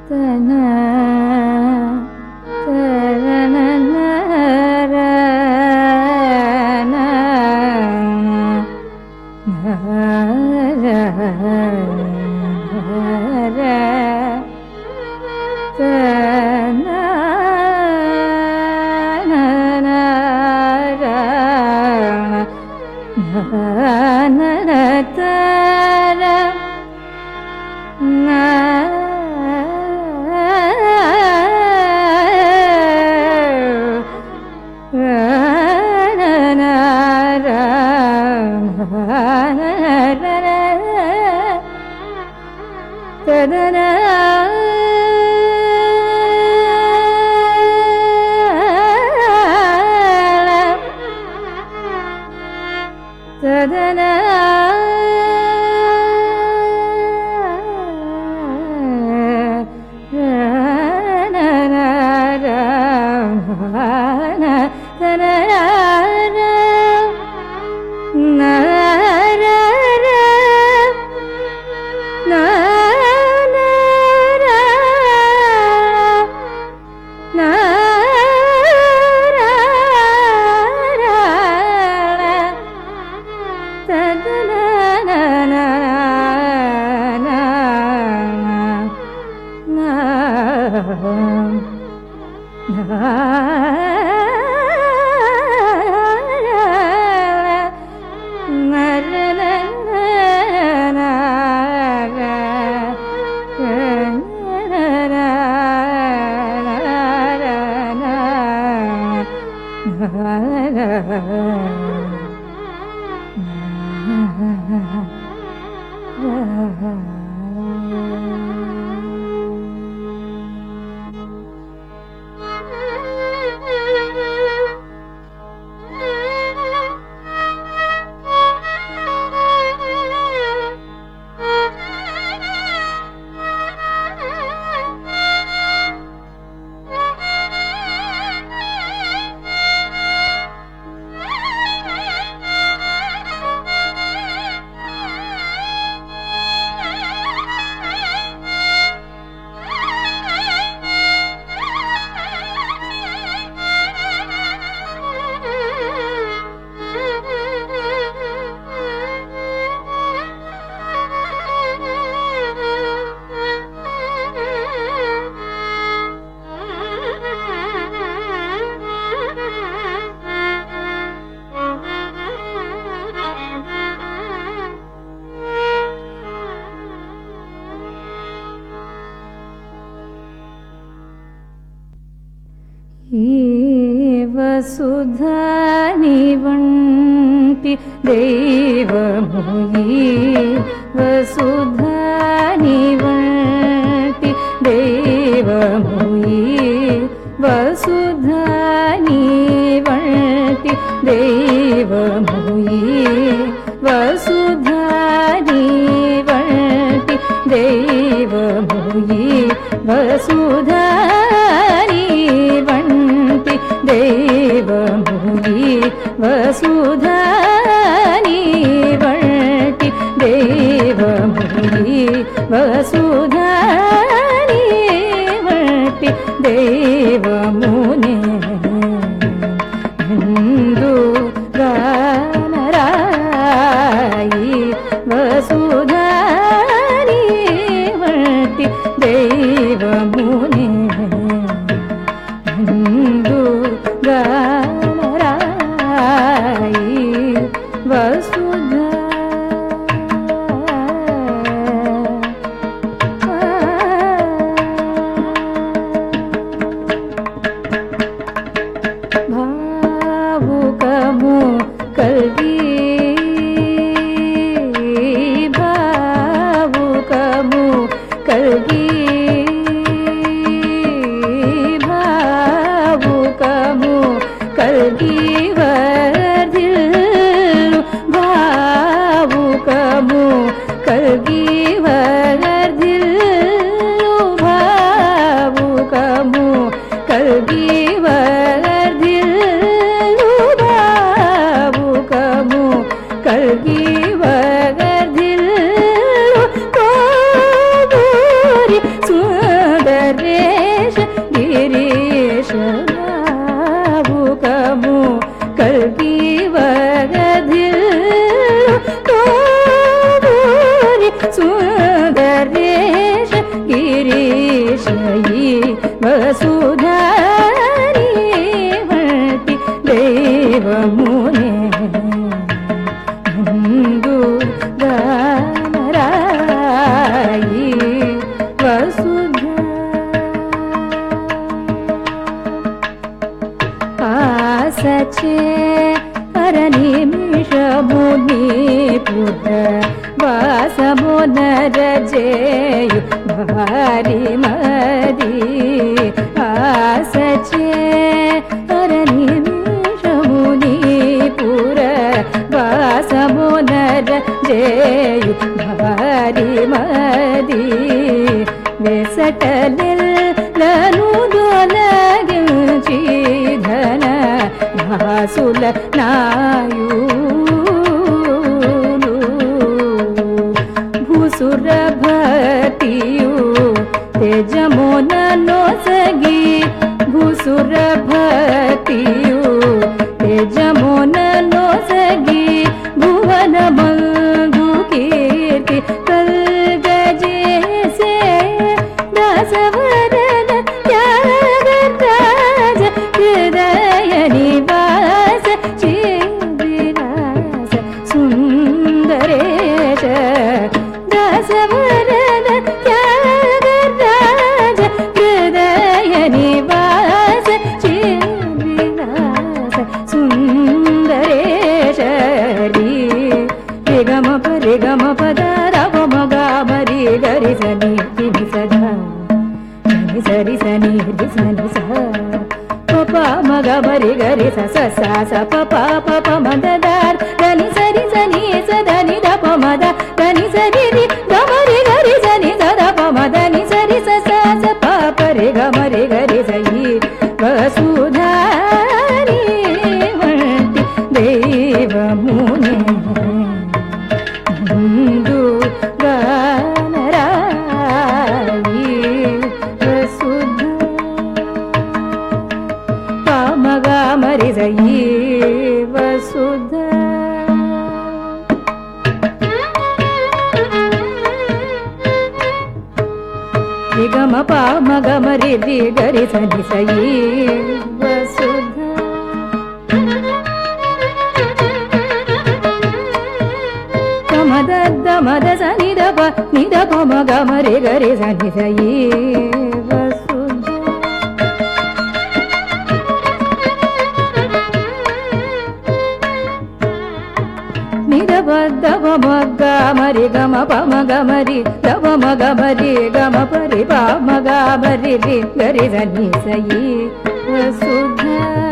वसुधानि वन्ति देवमुयि वसुधानि वन्ति देवमुयि वसुधानि वन्ति देवमुयि वसुधानि वन्ति देवमुयि वसुधानि वन्ति देवमुयि वसुधानि वन्ति देवमुयि वसुधानि वन्ति देवमुने हिन्दु गानरायि वसुधानि वन्ति देवमुने हिन्दु गानरायि वसुधा వసుధారి వంటి దైవమునే ముందు గానరాయి వసుధ ఆసచే నిమిషముని పుర వాసమునరజేయు భారి మది ఆసచే నిమిషముని పుర వాసమునరజేయు భారి మది వెసటలెల్లను దొలగించి ధన భాసుల నాయులు భూసురభతియు తేజమున నొసగి భూసురభతియు తేజమున నొసగి భువన బంధు కీర్తి కల్గజేసే దాసవరన త్యాగరాజ హృదయ నివాస చివిలాస సుందరేశ దాసవరన త్యాగరాజ హృదయ నివాస చివిలాస సుందరేశ రిగమ పరిగమ పద రమ గరి గరి సని తిని సదా సరి సని సని స పప మగ మరి గరి స స స పప పప మద దార్ దని సరి సని సదని ద ప మద దని సరి రి గమరి గరి సని సద ప మద ని సరి స స స ప పరి గమరి గరి సయి వసుధారి వంటి దైవమునే ముందు గానరాయి వసుధ పామగా మరిజయి వసుధ రిగమ పామగ మరి రి గరి సని సయి వసుధ మద సని దప ని దప మగ మరి గరి సని సయి వసుధ ని దప దప మగ మరి గమ ప మగ మరి దప మగ మరి గమ పరి ప మగ మరి రి గరి సని సయి వసుధ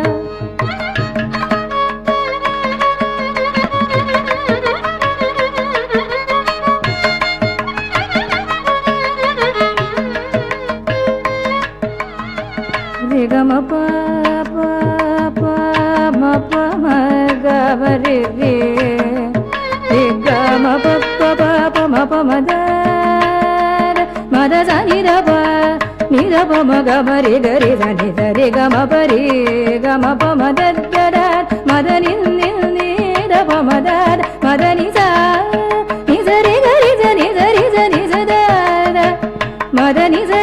గమ ప ప ప మ ప మ గ మ రి రి రి గ మ ప ప ప ప మ ప మ ద మ ద స ని ద ప ని ద ప మ గ మ రి గ రి స ని ద రి గ మ ప రి గ మ ప మ ద ద ద మ ద ని ని ని ద ప మ ద మ ద ని స ని స రి గ రి స ని స రి స ని స ద ద మ ద ని స